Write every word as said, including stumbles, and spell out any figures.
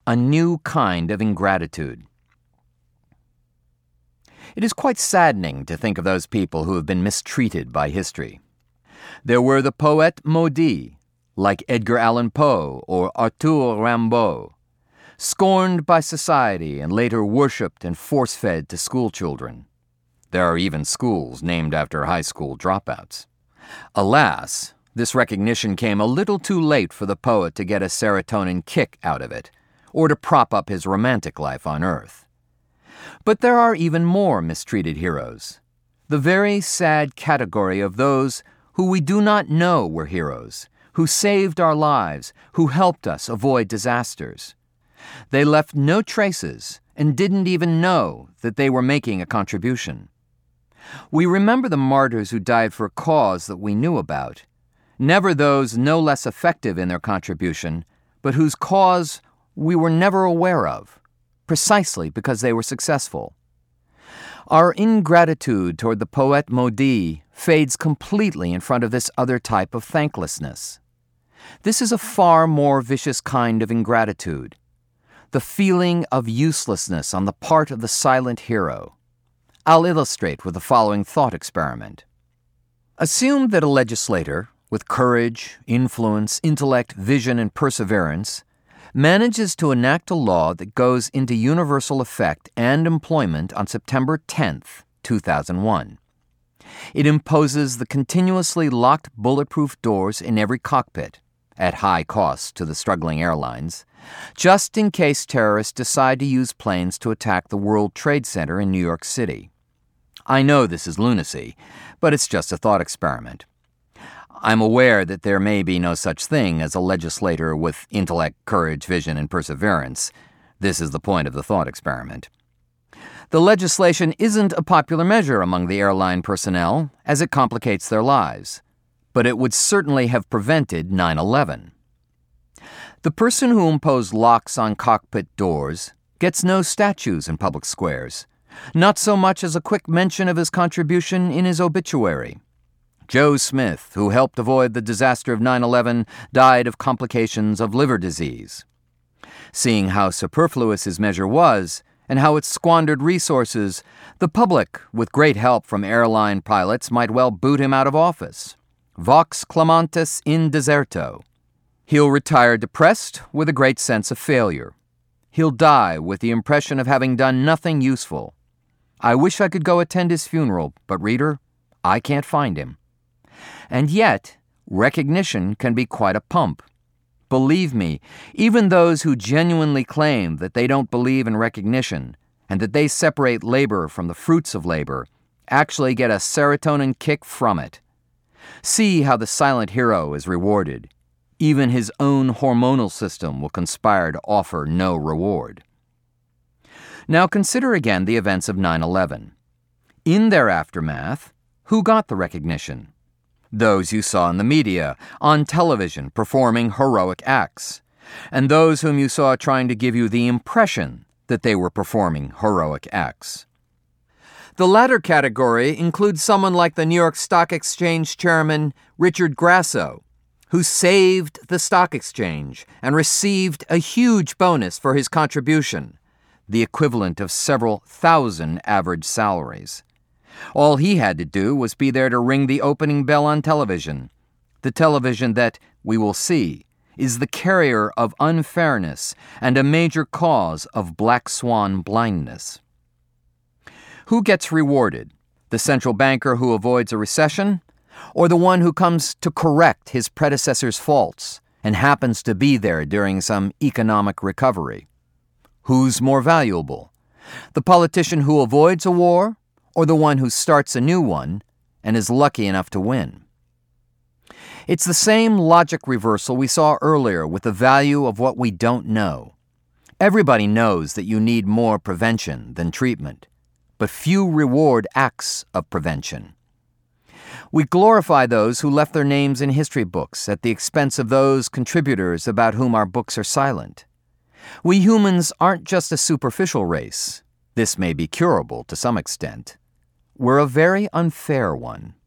a new kind of ingratitude. It is quite saddening to think of those people who have been mistreated by history. There were the poètes maudits, like Edgar Allan Poe or Arthur Rimbaud, scorned by society and later worshipped and force-fed to schoolchildren. There are even schools named after high school dropouts. Alas, this recognition came a little too late for the poet to get a serotonin kick out of it, or to prop up his romantic life on Earth. But there are even more mistreated heroes, the very sad category of those who we do not know were heroes, who saved our lives, who helped us avoid disasters. They left no traces and didn't even know that they were making a contribution. We remember the martyrs who died for a cause that we knew about, never those no less effective in their contribution, but whose cause we were never aware of, precisely because they were successful. Our ingratitude toward the poète maudit fades completely in front of this other type of thanklessness. This is a far more vicious kind of ingratitude, the feeling of uselessness on the part of the silent hero. I'll illustrate with the following thought experiment. Assume that a legislator, with courage, influence, intellect, vision, and perseverance, manages to enact a law that goes into universal effect and employment on September tenth, two thousand one. It imposes the continuously locked bulletproof doors in every cockpit, at high cost to the struggling airlines, just in case terrorists decide to use planes to attack the World Trade Center in New York City. I know this is lunacy, but it's just a thought experiment. I'm aware that there may be no such thing as a legislator with intellect, courage, vision, and perseverance. This is the point of the thought experiment. The legislation isn't a popular measure among the airline personnel, as it complicates their lives, but it would certainly have prevented nine eleven. The person who imposed locks on cockpit doors gets no statues in public squares, not so much as a quick mention of his contribution in his obituary. Joe Smith, who helped avoid the disaster of nine eleven, died of complications of liver disease. Seeing how superfluous his measure was, and how it squandered resources, the public, with great help from airline pilots, might well boot him out of office. Vox clamantis in deserto. He'll retire depressed with a great sense of failure. He'll die with the impression of having done nothing useful. I wish I could go attend his funeral, but reader, I can't find him. And yet, recognition can be quite a pump. Believe me, even those who genuinely claim that they don't believe in recognition and that they separate labor from the fruits of labor actually get a serotonin kick from it. See how the silent hero is rewarded. Even his own hormonal system will conspire to offer no reward. Now consider again the events of nine eleven. In their aftermath, who got the recognition? Those you saw in the media, on television, performing heroic acts, and those whom you saw trying to give you the impression that they were performing heroic acts. The latter category includes someone like the New York Stock Exchange chairman Richard Grasso, who saved the stock exchange and received a huge bonus for his contribution, the equivalent of several thousand average salaries. All he had to do was be there to ring the opening bell on television, the television that, we will see, is the carrier of unfairness and a major cause of black swan blindness. Who gets rewarded? The central banker who avoids a recession, or the one who comes to correct his predecessor's faults and happens to be there during some economic recovery? Who's more valuable? The politician who avoids a war, or the one who starts a new one and is lucky enough to win? It's the same logic reversal we saw earlier with the value of what we don't know. Everybody knows that you need more prevention than treatment, but few reward acts of prevention. We glorify those who left their names in history books at the expense of those contributors about whom our books are silent. We humans aren't just a superficial race. This may be curable to some extent. We're a very unfair one.